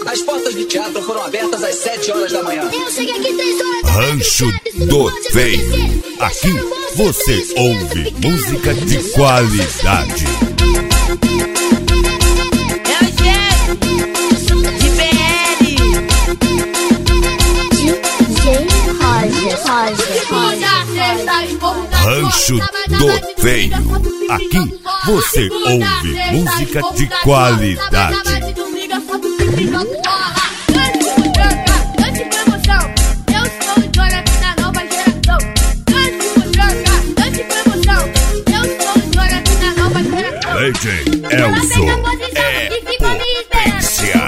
As portas do teatro foram abertas às 7 horas da manhã. Eu cheguei aqui 3 horas da Rancho do Feio. Aqui você ouve música de qualidade. Rancho do Feio. Aqui você ouve música de qualidade. DJ Elzo é potência.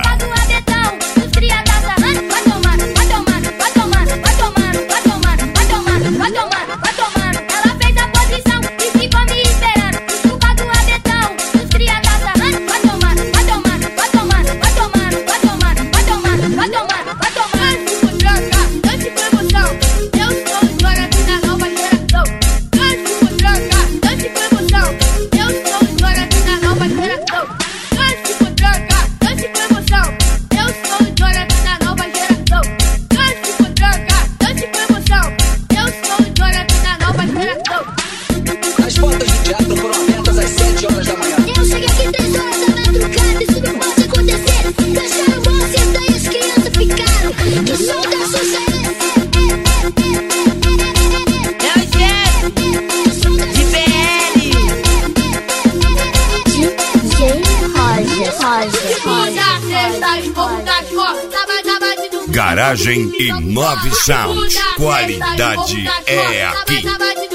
As portas do teatro foram abertas às 7 horas da manhã. Eu cheguei aqui 3 horas da madrugada. Isso não pode acontecer. Deixaram você, daí as crianças ficaram. Que som da Xuxa é esse? Garagem e 9 Sound. Qualidade é aqui.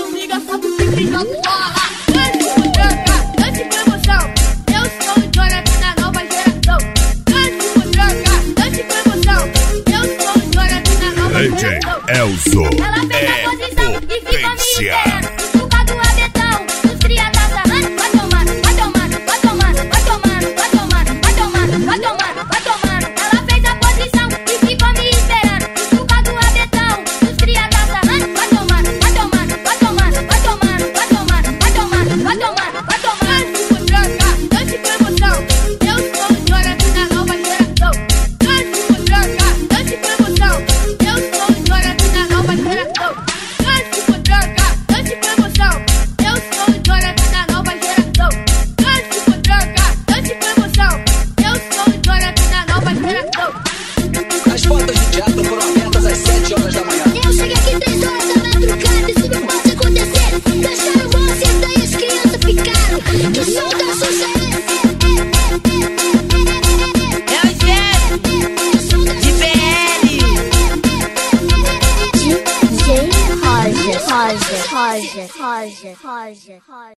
DJ Elzo é potência. As portas do teatro foram abertas às 7 horas da manhã. Eu cheguei aqui 3 horas da madrugada. Isso não pode acontecer. Deixaram você, daí as crianças ficaram. Que som da Xuxa é esse? DJ Roger.